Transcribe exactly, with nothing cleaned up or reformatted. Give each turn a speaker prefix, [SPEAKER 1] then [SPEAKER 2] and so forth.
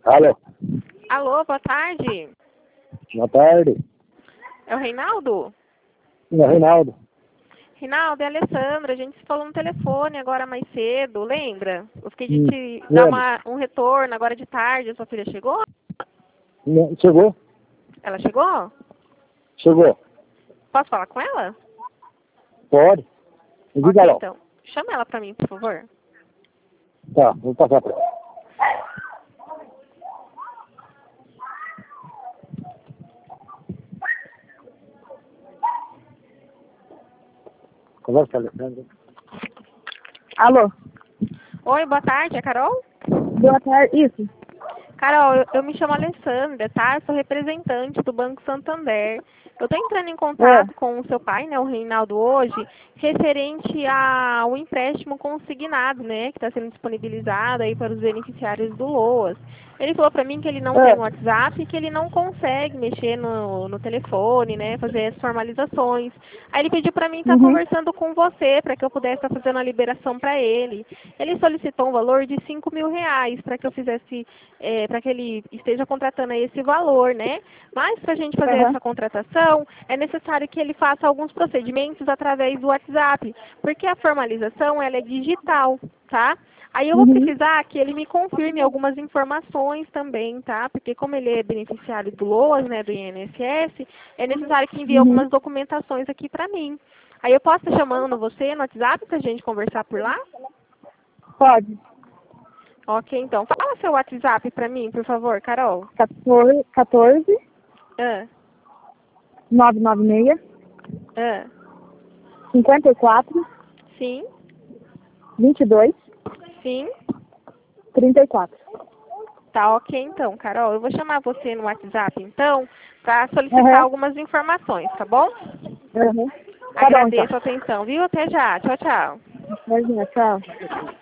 [SPEAKER 1] Alô?
[SPEAKER 2] Alô, boa tarde.
[SPEAKER 1] Boa tarde.
[SPEAKER 2] É o Reinaldo?
[SPEAKER 1] É Reinaldo.
[SPEAKER 2] Reinaldo, é a Alessandra. A gente se falou no telefone agora mais cedo, lembra? Eu fiquei de
[SPEAKER 1] Hum,
[SPEAKER 2] te dar
[SPEAKER 1] lembro.
[SPEAKER 2] uma, um retorno agora de tarde. A sua filha chegou?
[SPEAKER 1] Não, Chegou?
[SPEAKER 2] Ela chegou?
[SPEAKER 1] Chegou.
[SPEAKER 2] Posso falar com ela?
[SPEAKER 1] Pode? Me diga
[SPEAKER 2] Ok,
[SPEAKER 1] lá.
[SPEAKER 2] então. Chama ela pra mim, por favor.
[SPEAKER 1] Tá, vou passar pra ela. Conversa com a Alessandra.
[SPEAKER 3] Alô?
[SPEAKER 2] Oi, boa tarde. É a Carol?
[SPEAKER 3] Boa tarde. Isso.
[SPEAKER 2] Carol, eu, eu me chamo Alessandra, tá? Eu sou representante do Banco Santander. Eu estou entrando em contato com o seu pai, né, o Reinaldo, hoje, referente ao empréstimo consignado, né, que está sendo disponibilizado aí para os beneficiários do LOAS. Ele falou para mim que ele não
[SPEAKER 3] É.
[SPEAKER 2] tem WhatsApp e que ele não consegue mexer no, no telefone, né, fazer as formalizações. Aí ele pediu para mim estar
[SPEAKER 3] Uhum.
[SPEAKER 2] conversando com você, para que eu pudesse estar fazendo a liberação para ele. Ele solicitou um valor de cinco mil reais para que eu fizesse, é, para que ele esteja contratando aí esse valor, né? Mas para a gente fazer
[SPEAKER 3] Aham.
[SPEAKER 2] essa contratação, é necessário que ele faça alguns procedimentos através do WhatsApp, porque a formalização ela é digital, tá? Aí eu vou
[SPEAKER 3] Uhum.
[SPEAKER 2] precisar que ele me confirme algumas informações também, tá? Porque como ele é beneficiário do LOAS, né, do I N S S, é necessário que envie
[SPEAKER 3] Uhum.
[SPEAKER 2] algumas documentações aqui para mim. Aí eu posso estar chamando você no WhatsApp para a gente conversar por lá?
[SPEAKER 3] Pode.
[SPEAKER 2] Ok, então. Fala seu WhatsApp para mim, por favor, Carol.
[SPEAKER 3] quatorze, quatorze
[SPEAKER 2] Ah,
[SPEAKER 3] nove nove seis,
[SPEAKER 2] ah,
[SPEAKER 3] cinquenta e quatro,
[SPEAKER 2] sim,
[SPEAKER 3] vinte e dois,
[SPEAKER 2] sim.
[SPEAKER 3] trinta e quatro.
[SPEAKER 2] Tá ok, então, Carol. Eu vou chamar você no WhatsApp, então, para solicitar
[SPEAKER 3] Aham.
[SPEAKER 2] algumas informações, tá bom?
[SPEAKER 3] Uhum. Tá bom, então.
[SPEAKER 2] Agradeço a atenção, viu? Até já. Tchau, tchau.
[SPEAKER 3] Imagina, tchau.